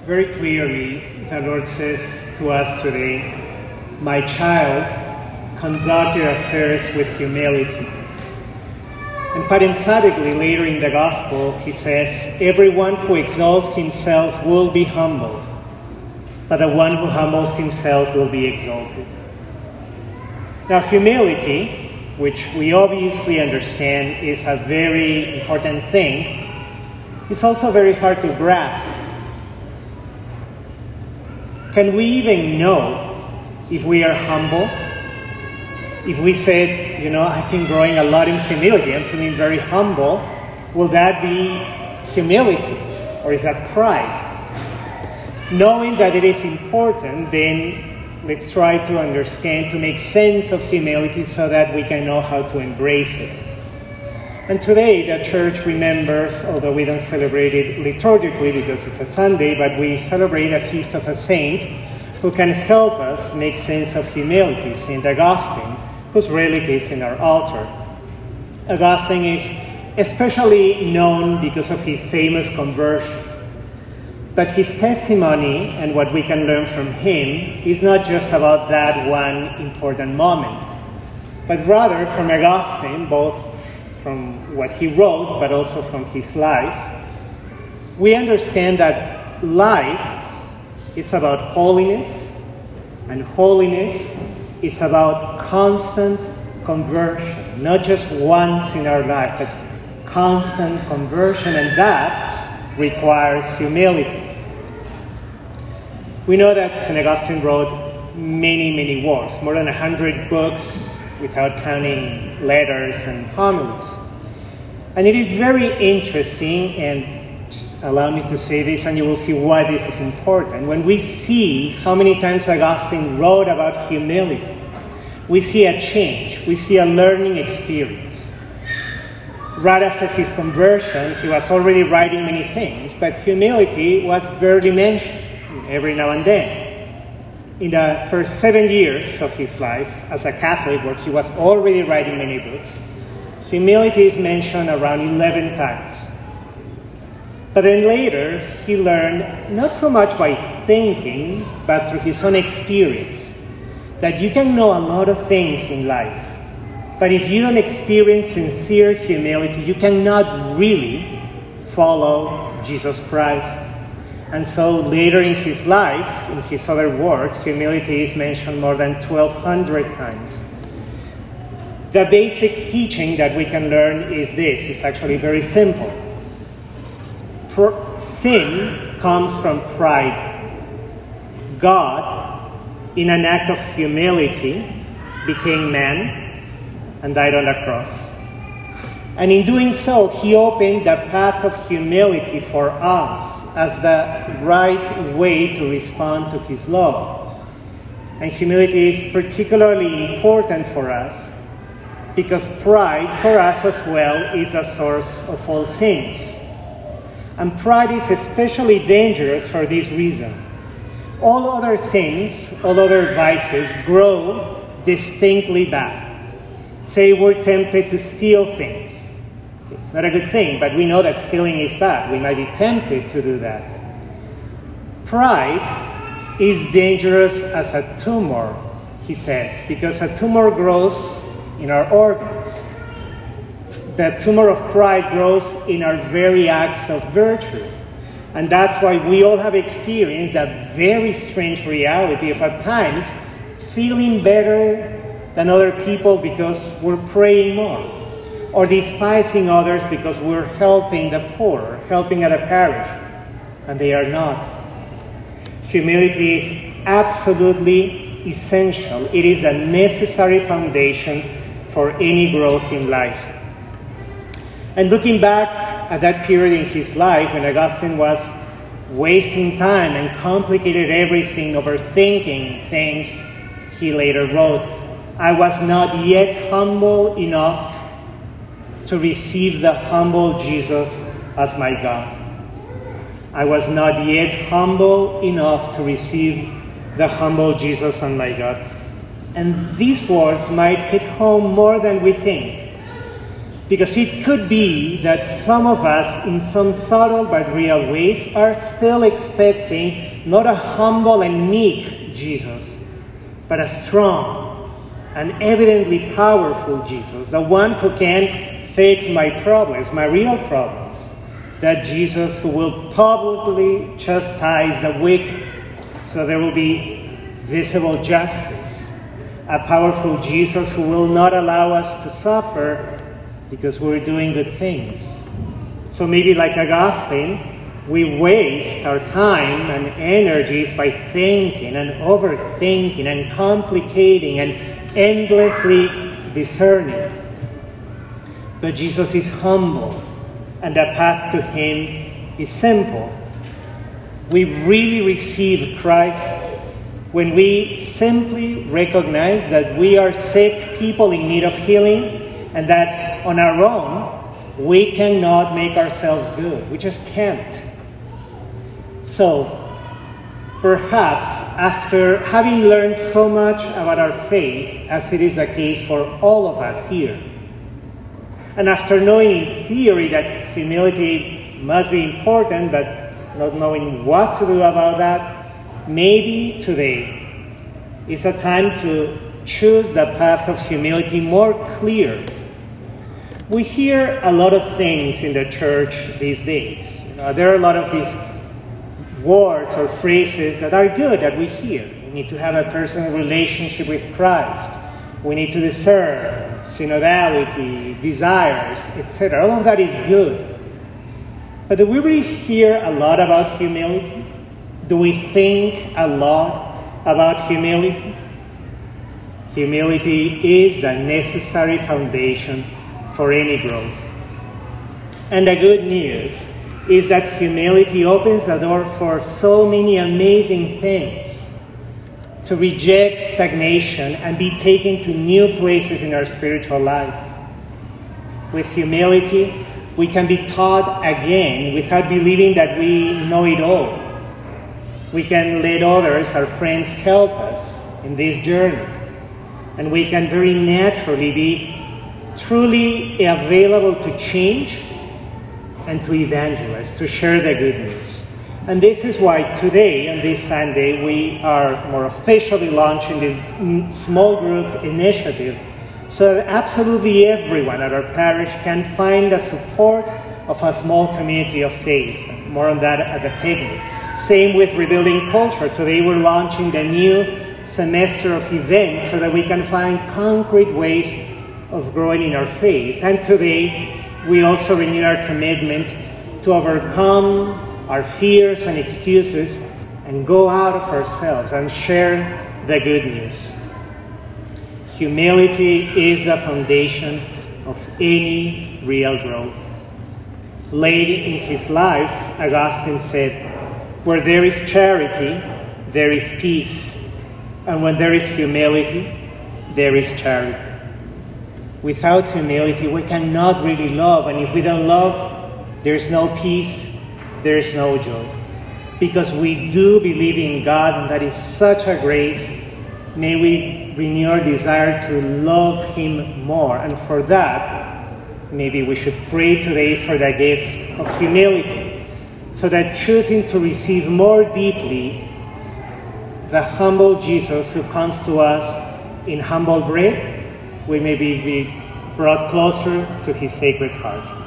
Very clearly, the Lord says to us today, "My child, conduct your affairs with humility." And quite emphatically, later in the Gospel, he says, "Everyone who exalts himself will be humbled, but the one who humbles himself will be exalted." Now, humility, which we obviously understand is a very important thing, is also very hard to grasp. Can we even know if we are humble? If we said, I've been growing a lot in humility, I'm feeling very humble, will that be humility or is that pride? Knowing that it is important, then let's try to understand, to make sense of humility so that we can know how to embrace it. And today the church remembers, although we don't celebrate it liturgically because it's a Sunday, but we celebrate a feast of a saint who can help us make sense of humility, St. Augustine, whose relic is in our altar. Augustine is especially known because of his famous conversion. But his testimony and what we can learn from him is not just about that one important moment, but rather from Augustine, both from what he wrote, but also from his life, we understand that life is about holiness, and holiness is about constant conversion, not just once in our life, but constant conversion, and that requires humility. We know that St. Augustine wrote many works, more than 100 books, without counting letters and homilies. And it is very interesting, and just allow me to say this, and you will see why this is important. When we see how many times Augustine wrote about humility, we see a change, we see a learning experience. Right after his conversion, he was already writing many things, but humility was barely mentioned every now and then. In the first 7 years of his life as a Catholic, where he was already writing many books, humility is mentioned around 11 times. But then later, he learned, not so much by thinking, but through his own experience, that you can know a lot of things in life, but if you don't experience sincere humility, you cannot really follow Jesus Christ. And so later in his life, in his other works, humility is mentioned more than 1,200 times. The basic teaching that we can learn is this. It's actually very simple. Sin comes from pride. God, in an act of humility, became man and died on the cross. And in doing so, he opened the path of humility for us as the right way to respond to his love. And humility is particularly important for us because pride for us as well is a source of all sins. And pride is especially dangerous for this reason. All other sins, all other vices grow distinctly bad. Say we're tempted to steal things. It's not a good thing, but we know that stealing is bad. We might be tempted to do that. Pride is dangerous as a tumor, he says, because a tumor grows in our organs. The tumor of pride grows in our very acts of virtue. And that's why we all have experienced that very strange reality of at times feeling better than other people because we're praying more, or despising others because we're helping the poor, helping at a parish, and they are not. Humility is absolutely essential. It is a necessary foundation for any growth in life. And looking back at that period in his life when Augustine was wasting time and complicated everything, overthinking things, he later wrote, "I was not yet humble enough to receive the humble Jesus as my God." I was not yet humble enough to receive the humble Jesus as my God. And these words might hit home more than we think, Because it could be that some of us, in some subtle but real ways, are still expecting not a humble and meek Jesus, but a strong and evidently powerful Jesus, the one who can fix my problems, my real problems. That Jesus who will publicly chastise the wicked, so there will be visible justice. A powerful Jesus who will not allow us to suffer because we're doing good things. So maybe like Augustine, we waste our time and energies by thinking and overthinking and complicating and endlessly discerning. But Jesus is humble, and the path to him is simple. We really receive Christ when we simply recognize that we are sick people in need of healing, and that on our own, we cannot make ourselves good. We just can't. So, perhaps after having learned so much about our faith, as it is the case for all of us here, and after knowing in theory that humility must be important, but not knowing what to do about that, maybe today is a time to choose the path of humility more clear. We hear a lot of things in the church these days. There are a lot of these words or phrases that are good that we hear. We need to have a personal relationship with Christ. We need to discern synodality, desires, etc. All of that is good. But do we really hear a lot about humility? Do we think a lot about humility? Humility is a necessary foundation for any growth. And the good news is that humility opens the door for so many amazing things. To reject stagnation and be taken to new places in our spiritual life. With humility, we can be taught again without believing that we know it all. We can let others, our friends, help us in this journey. And we can very naturally be truly available to change and to evangelize, to share the good news. And this is why today, on this Sunday, we are more officially launching this small group initiative so that absolutely everyone at our parish can find the support of a small community of faith. More on that at the picnic. Same with Rebuilding Culture. Today we're launching the new semester of events so that we can find concrete ways of growing in our faith. And today we also renew our commitment to overcome our fears and excuses and go out of ourselves and share the good news. Humility is the foundation of any real growth. Late in his life, Augustine said, "Where there is charity, there is peace. And when there is humility, there is charity." Without humility, we cannot really love. And if we don't love, there's no peace, there's no joy. Because we do believe in God, and that is such a grace. May we renew our desire to love him more. And for that, maybe we should pray today for the gift of humility, so that choosing to receive more deeply the humble Jesus who comes to us in humble bread, we may be brought closer to his sacred heart.